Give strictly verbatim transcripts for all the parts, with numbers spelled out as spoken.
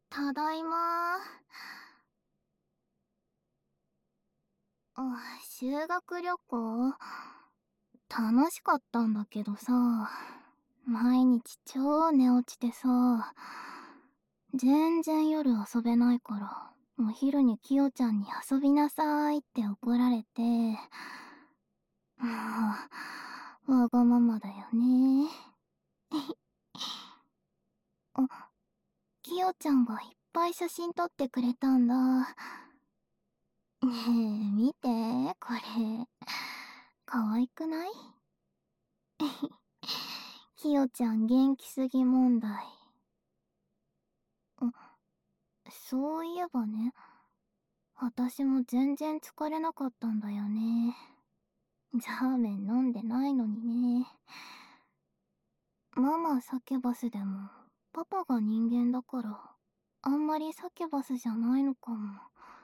ただいま。あ、修学旅行楽しかったんだけどさ、毎日超寝落ちてさ、全然夜遊べないから、お昼にキヨちゃんに遊びなさいって怒られて、もう、わがままだよね。あ、キヨちゃんがいっぱい写真撮ってくれたんだ。ねえ、見て、これ。可愛くない？キヨちゃん元気すぎ問題。あ、そういえばね、私も全然疲れなかったんだよね。ラーメン飲んでないのにね。ママサケバスでも、パパが人間だから、あんまりサケバスじゃないのかも。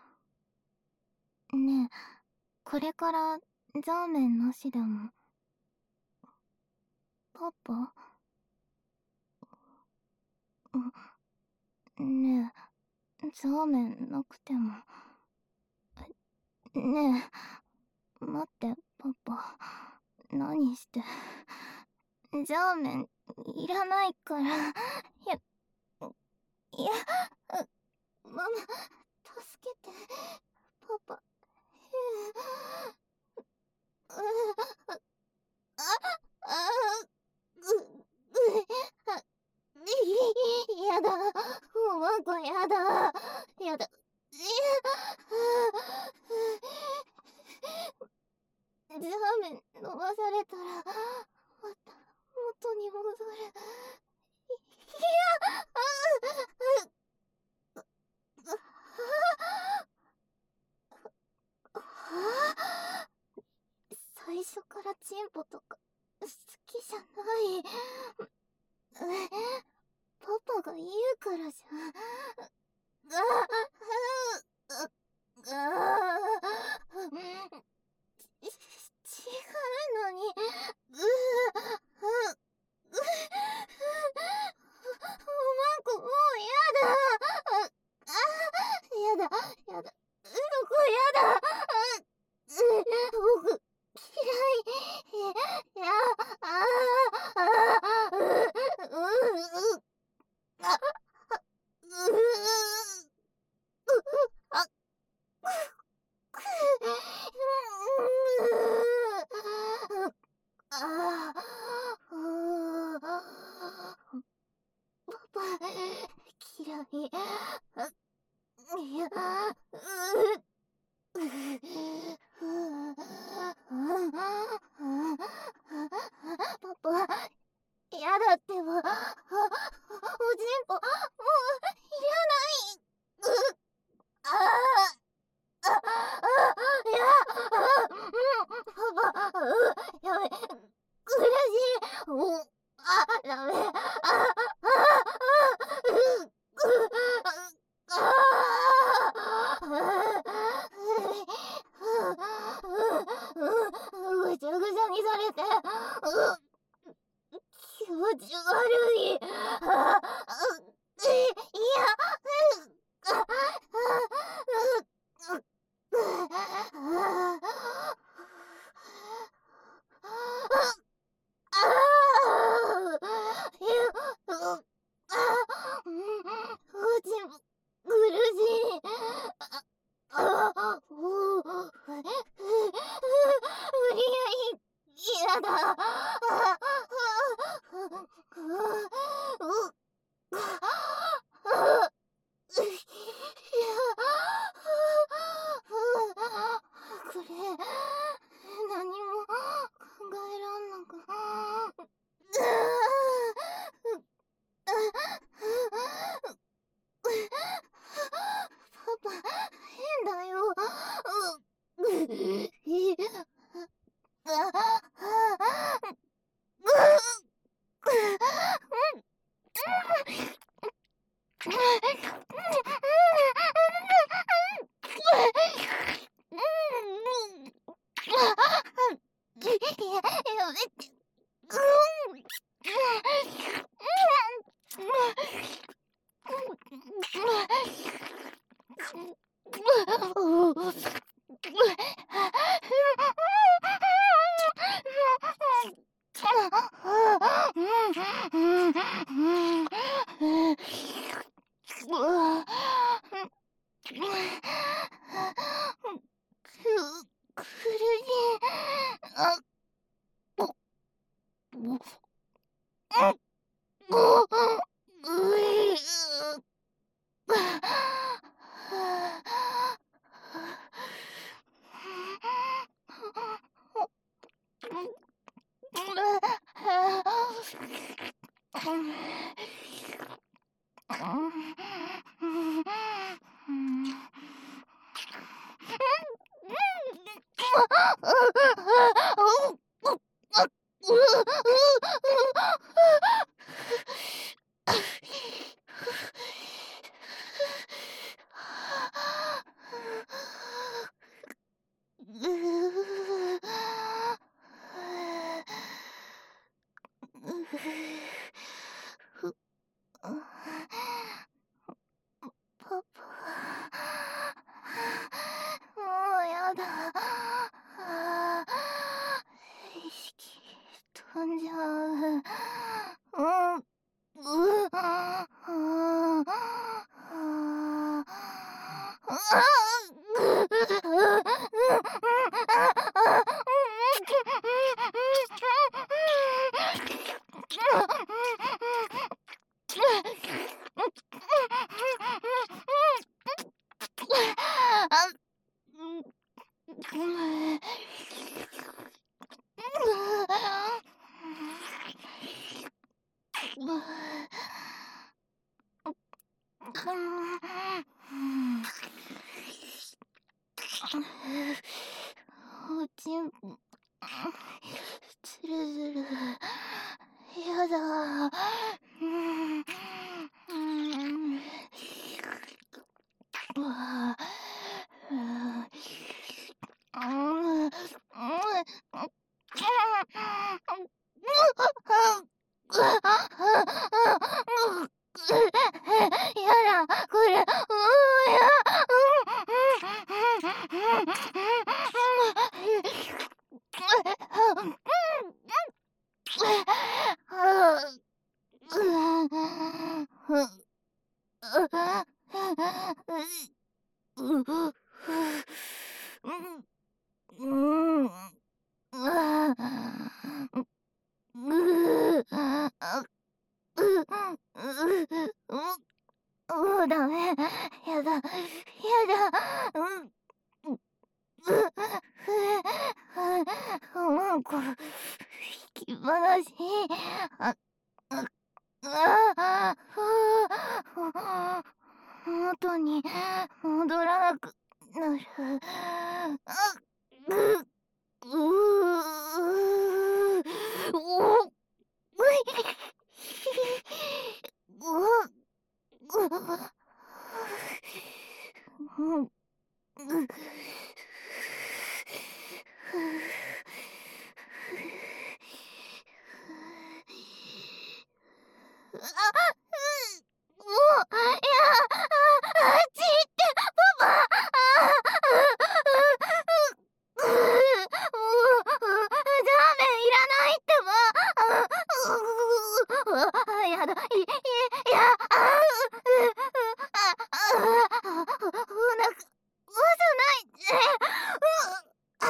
ねえ、これからラーメンなしでも。パパ？ねえ、ラーメンなくても。ねえ、待って、パパ。何して。ラーメン、いらないから。いや、いや、ママ、助けて。パパ。あ、あ、ぐ、ぐ、やだ。おまんこやだ。やだ。いや、ラーメン飲まされたら、また元に戻る。いや、最初からチンポとか好きじゃない。パパが言うからじゃん。違うのに。おまんこもうやだ。やだ、やだ。うんこやだ。僕、嫌い。や、ああ、あ、う、う、う、あ、う、あ、く、ああ、パパ、嫌い。いや、う、パパ、やだってば。おちんぽ、もう、いらない。う、ああ、あ、あ、いや、あ、うん、パパ、う、やめ、苦しい。お、あ、ダメ。あ、あ、あ、う、う、ぐちゃぐちゃにされて、気持ち悪い。あ、いや、うちも苦しい。あ、お、無理やり、嫌だ。これ、何も考えらんなく。パパ、変だよ。 苦しい。あ、お、お、お、うい、パパ、もうやだ。意識飛んじゃう。うん、う、あおちんぽずるずるやだ。うんうんわあうんうんやだこれ。うーやうんうダメ。やだ。やだ。うん。う、うんこ、引き離し。あ、あ、あ、あ、元に戻らなくなる。あ、う、う、お、うい。う、う、う、あ、う、もう、いや、あ、あっち行って、パパ。あ、う、う、もう、ラーメンいらないってば。あ、う、やだ。い、い、いや、あ、う、あ、あ、お腹、うじゃないって。う、あ、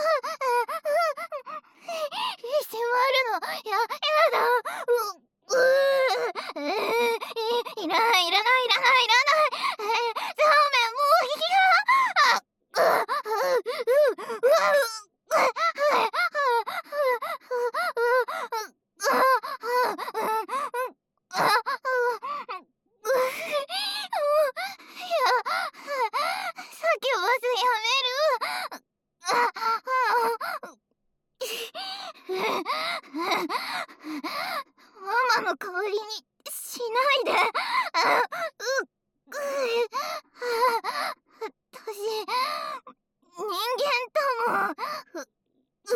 閉まるの。や、やだ。う、うー、えー、い、いらない、いらない、いらない、いらない。えー、ラーメンもういいや。あ、う、う、う、う、ママの代わりにしないで。あ、う、う、私、人間とも、ふ、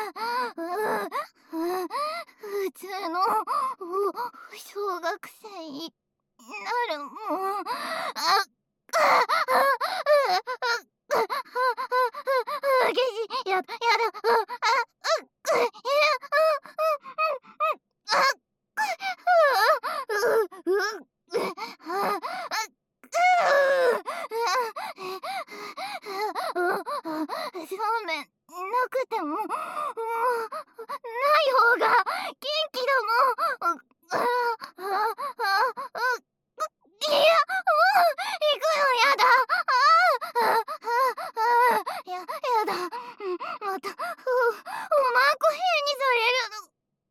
う、普通の小学生になるもん。あ、げし、やだ、やだ、あ、あ、う、や、あ、 ううそうめんなくてももうない方が元気だもん。いや、もう行くのやだ。ややだ。またおまんこ兵にされるの。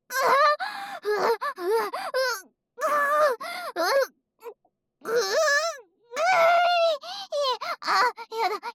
あ、やだやだやだ。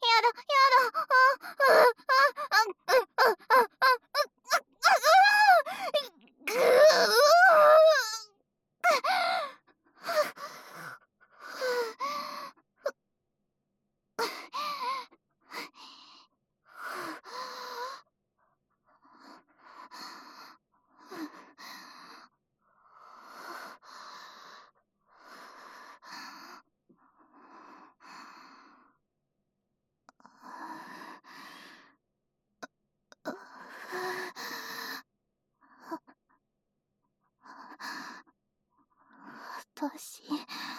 私